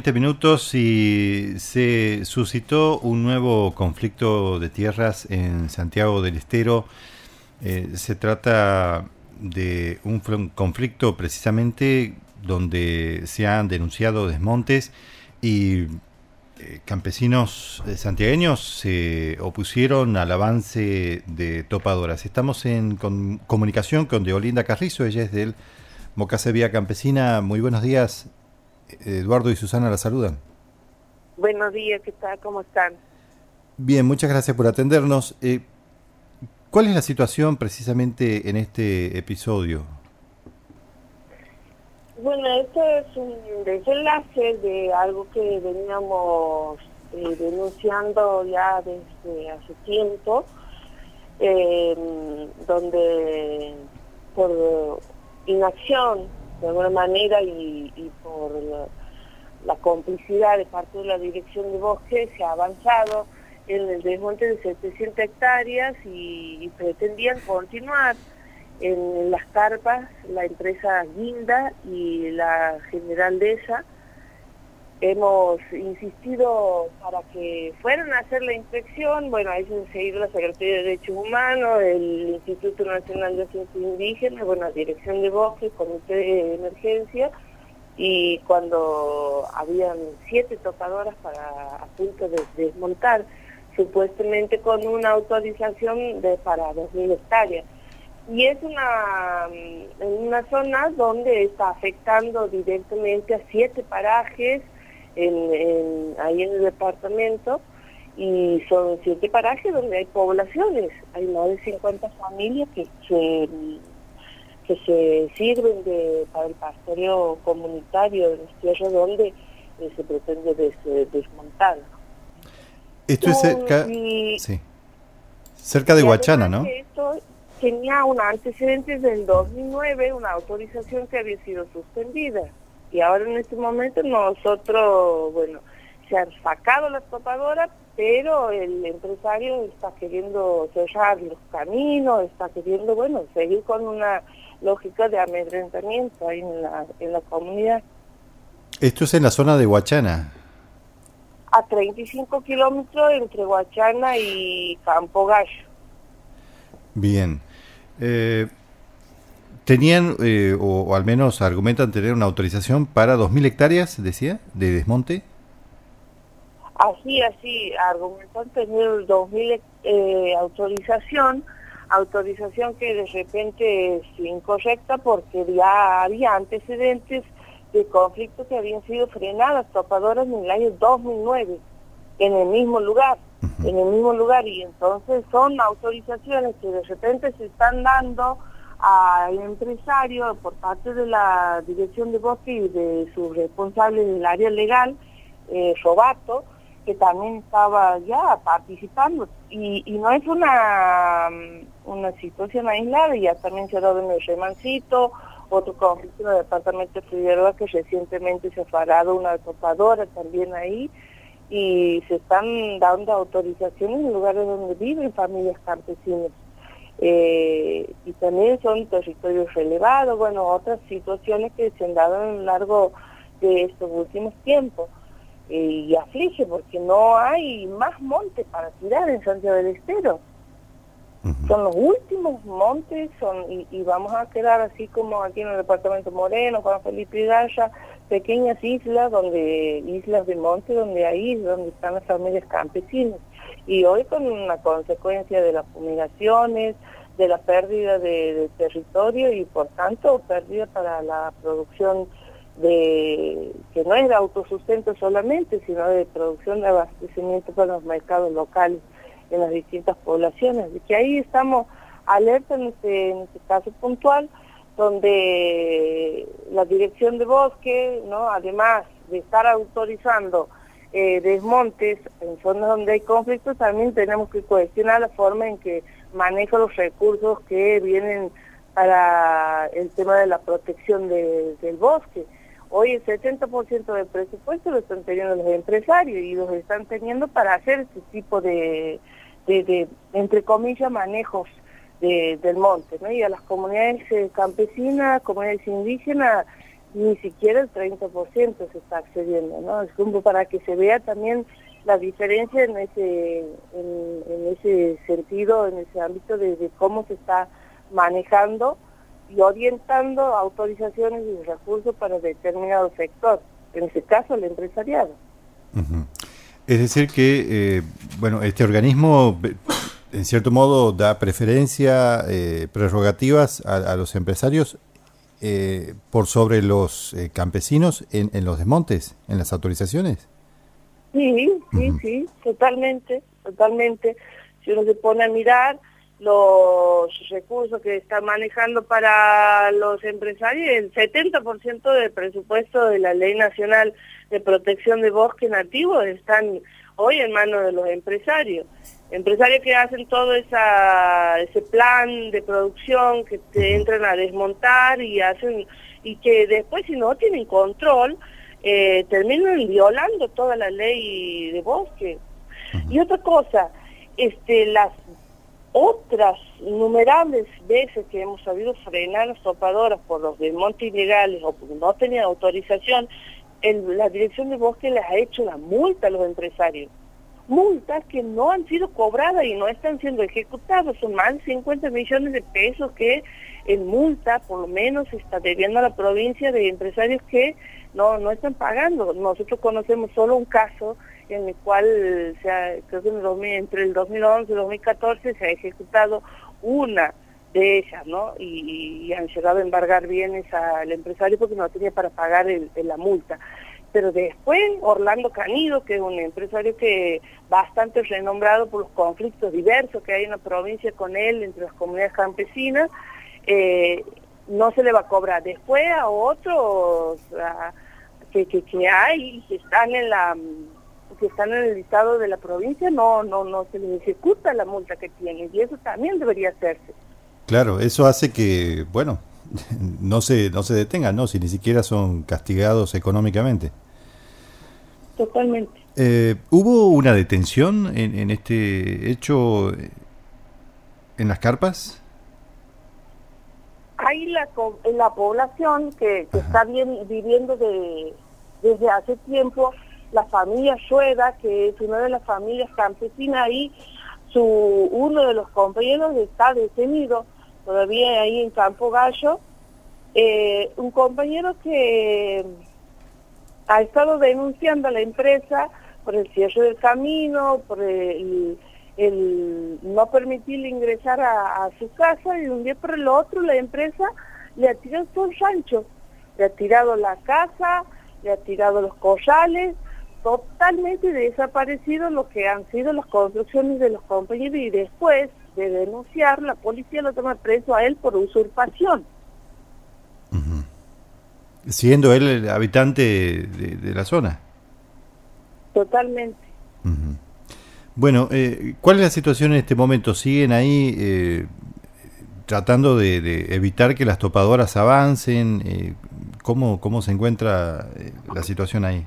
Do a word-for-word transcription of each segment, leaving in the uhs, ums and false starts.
Minutos y se suscitó un nuevo conflicto de tierras en Santiago del Estero. Eh, se trata de un conflicto precisamente donde se han denunciado desmontes y eh, campesinos eh, santiagueños se opusieron al avance de topadoras. Estamos en con, comunicación con Deolinda Carrizo, ella es del Mocasevía Campesina. Muy buenos días. Eduardo y Susana la saludan. Buenos días, ¿qué tal? ¿Cómo están? Bien, muchas gracias por atendernos. Eh, ¿Cuál es la situación precisamente en este episodio? Bueno, este es un desenlace de algo que veníamos eh, denunciando ya desde hace tiempo, eh, donde por inacción, de alguna manera, y, y por la, la complicidad de parte de la Dirección de Bosque, se ha avanzado en el desmonte de setecientas hectáreas y, y pretendían continuar en las carpas la empresa Guinda y la General Deza. Hemos insistido para que fueran a hacer la inspección. Bueno, ahí se han seguido la Secretaría de Derechos Humanos, el Instituto Nacional de Asuntos Indígenas, bueno, la Dirección de Bosque, Comité de Emergencia, y cuando habían siete topadoras para a punto de desmontar, supuestamente con una autorización de para dos mil hectáreas. Y es una, en una zona donde está afectando directamente a siete parajes en, en, ahí en el departamento, y son siete parajes donde hay poblaciones, hay más de cincuenta familias que se, que se sirven de, para el pastoreo comunitario de las tierras donde eh, se pretende des, desmontar. Esto es cerca, y, sí, cerca de Huachana, ¿no? Esto tenía un antecedente del dos mil nueve, una autorización que había sido suspendida. Y ahora en este momento nosotros, bueno, se han sacado las topadoras, pero el empresario está queriendo cerrar los caminos, está queriendo, bueno, seguir con una lógica de amedrentamiento ahí en la, en la comunidad. Esto es en la zona de Huachana. A treinta y cinco kilómetros entre Huachana y Campo Gallo. Bien. Eh, ¿Tenían, eh, o, o al menos argumentan tener una autorización para dos mil hectáreas, decía, de desmonte? Así, así, argumentan tener dos mil eh, autorización, autorización que de repente es incorrecta porque ya había antecedentes de conflictos que habían sido frenadas, topadoras en el año dos mil nueve, en el mismo lugar, uh-huh. en el mismo lugar, y entonces son autorizaciones que de repente se están dando al empresario por parte de la Dirección de Bosque y de sus responsables del área legal, eh, Robato, que también estaba ya participando, y, y no es una, una situación aislada, ya también se ha dado en el Remancito, otro conflicto en el departamento de Figueroa, que recientemente se ha parado una topadora también ahí, y se están dando autorizaciones en lugares donde viven familias campesinas. Eh, y también son territorios relevados, bueno, otras situaciones que se han dado a lo largo de estos últimos tiempos. Eh, y aflige porque no hay más montes para tirar en Santiago del Estero. Uh-huh. Son los últimos montes, son y, y vamos a quedar así como aquí en el departamento Moreno, Juan Felipe y Gaya, pequeñas islas, donde islas de monte, donde ahí donde están las familias campesinas. Y hoy con una consecuencia de las fumigaciones, de la pérdida de, de territorio y por tanto pérdida para la producción de que no es de autosustento solamente, sino de producción de abastecimiento para los mercados locales en las distintas poblaciones. Y que ahí estamos alerta en este, en este caso puntual, donde la Dirección de Bosque, ¿no?, además de estar autorizando eh, desmontes en zonas donde hay conflictos, también tenemos que cuestionar la forma en que maneja los recursos que vienen para el tema de la protección de, del bosque. Hoy el setenta por ciento del presupuesto lo están teniendo los empresarios y los están teniendo para hacer este tipo de, de, de entre comillas, manejos de, del monte, ¿no? Y a las comunidades campesinas, comunidades indígenas, ni siquiera el treinta por ciento se está accediendo, ¿no? Es como para que se vea también la diferencia en ese en, en ese sentido, en ese ámbito de, de cómo se está manejando y orientando autorizaciones y recursos para determinado sector, en este caso el empresariado. Uh-huh. Es decir que, eh, bueno, este organismo en cierto modo da preferencia, eh, prerrogativas a, a los empresarios eh, por sobre los eh, campesinos en, en los desmontes, en las autorizaciones. Sí, sí, uh-huh. sí, totalmente, totalmente. Si uno se pone a mirar los recursos que están manejando para los empresarios, el setenta por ciento del presupuesto de la Ley Nacional de Protección de Bosque Nativo están hoy en manos de los empresarios. Empresarios que hacen todo esa, ese plan de producción, que te entran a desmontar y hacen y que después, si no tienen control, eh, terminan violando toda la ley de bosque. Uh-huh. Y otra cosa, este, las otras innumerables veces que hemos sabido frenar las topadoras por los desmontes ilegales o porque no tenían autorización, el, la Dirección de Bosque les ha hecho la multa a los empresarios. Multas que no han sido cobradas y no están siendo ejecutadas. Son más de cincuenta millones de pesos que en multa, por lo menos, se está debiendo a la provincia de empresarios que no, no están pagando. Nosotros conocemos solo un caso en el cual se ha, creo que en el dos mil, entre el dos mil once y dos mil catorce se ha ejecutado una de ellas, ¿no? Y, y han llegado a embargar bienes al empresario porque no tenía para pagar el, el, la multa. Pero después Orlando Canido, que es un empresario que bastante renombrado por los conflictos diversos que hay en la provincia con él, entre las comunidades campesinas, eh, no se le va a cobrar. Después a otros a, que, que, que hay, que están en la que están en el listado de la provincia, no no no se les ejecuta la multa que tienen, y eso también debería hacerse. Claro, eso hace que, bueno, no se no se detengan, ¿no? Si ni siquiera son castigados económicamente. Totalmente. Eh, ¿Hubo una detención en, en este hecho en las carpas? Hay la, la población que, que está bien, viviendo de, desde hace tiempo, la familia Rueda, que es una de las familias campesinas ahí, su uno de los compañeros está detenido todavía ahí en Campo Gallo, eh, un compañero que ha estado denunciando a la empresa por el cierre del camino, por el, el no permitirle ingresar a, a su casa, y de un día por el otro la empresa le ha tirado todo el rancho, le ha tirado la casa, le ha tirado los corrales, totalmente desaparecido lo que han sido las construcciones de los compañeros, y después de denunciar, la policía lo toma preso a él por usurpación. Uh-huh. Siendo él el habitante de, de la zona. Totalmente. Uh-huh. Bueno, eh, ¿cuál es la situación en este momento? ¿Siguen ahí eh, tratando de, de evitar que las topadoras avancen? Eh, ¿cómo, ¿Cómo se encuentra eh, la situación ahí?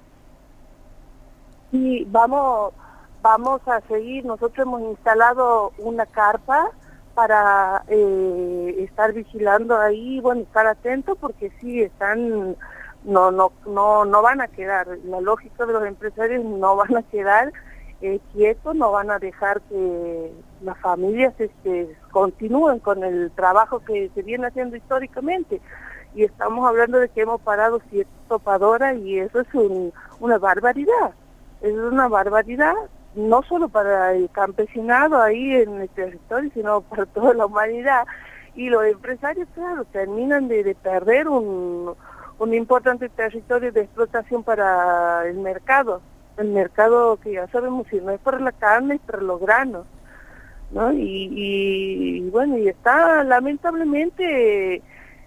Sí, vamos, vamos a seguir. Nosotros hemos instalado una carpa para eh, estar vigilando ahí, bueno, estar atentos, porque sí están, no, no, no, no van a quedar. La lógica de los empresarios no van a quedar eh, quietos, no van a dejar que las familias este, continúen con el trabajo que se viene haciendo históricamente. Y estamos hablando de que hemos parado siete topadoras, y eso es un, una barbaridad. Es una barbaridad, no solo para el campesinado ahí en el territorio, sino para toda la humanidad. Y los empresarios, claro, terminan de, de perder un, un importante territorio de explotación para el mercado. El mercado que ya sabemos, si no es para la carne, es para los granos, ¿no? Y, y, y bueno, y está lamentablemente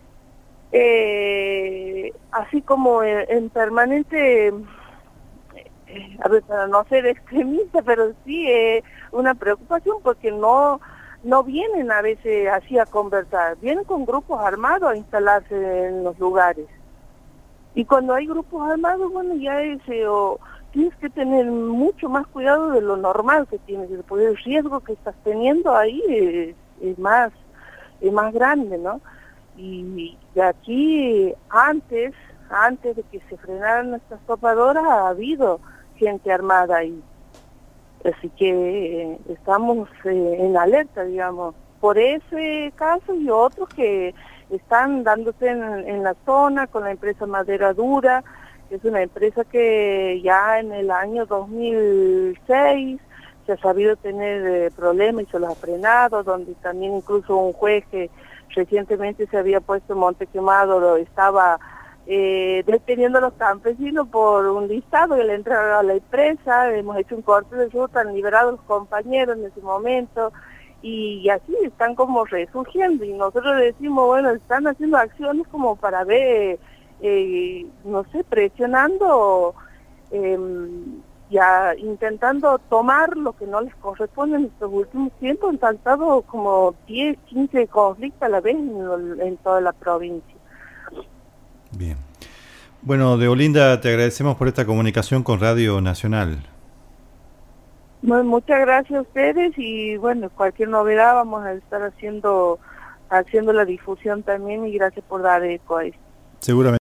eh, así como en, en permanente... A ver, para no ser extremista, pero sí es eh, una preocupación, porque no no vienen a veces así a conversar, vienen con grupos armados a instalarse en los lugares. Y cuando hay grupos armados, bueno, ya es, eh, o, tienes que tener mucho más cuidado de lo normal que tienes, porque el riesgo que estás teniendo ahí es, es más es más grande, ¿no? Y, y aquí antes, antes de que se frenaran estas topadoras, ha habido gente armada ahí. Así que eh, estamos eh, en alerta, digamos, por ese caso y otros que están dándose en, en la zona con la empresa Madera Dura, que es una empresa que ya en el año dos mil seis se ha sabido tener eh, problemas y se los ha frenado, donde también incluso un juez que recientemente se había puesto en Monte Quemado lo estaba eh, deteniendo a los campesinos por un listado que le entraron a la empresa. Hemos hecho un corte de ruta, han liberado a los compañeros en ese momento, y así están como resurgiendo, y nosotros decimos, bueno, están haciendo acciones como para ver, eh, no sé, presionando, eh, ya intentando tomar lo que no les corresponde. En estos últimos tiempos han saltado como diez, quince conflictos a la vez en, en toda la provincia. Bien. Bueno, Deolinda, te agradecemos por esta comunicación con Radio Nacional. Bueno, muchas gracias a ustedes, y bueno, cualquier novedad vamos a estar haciendo haciendo la difusión también, y gracias por dar eco a esto. Seguramente.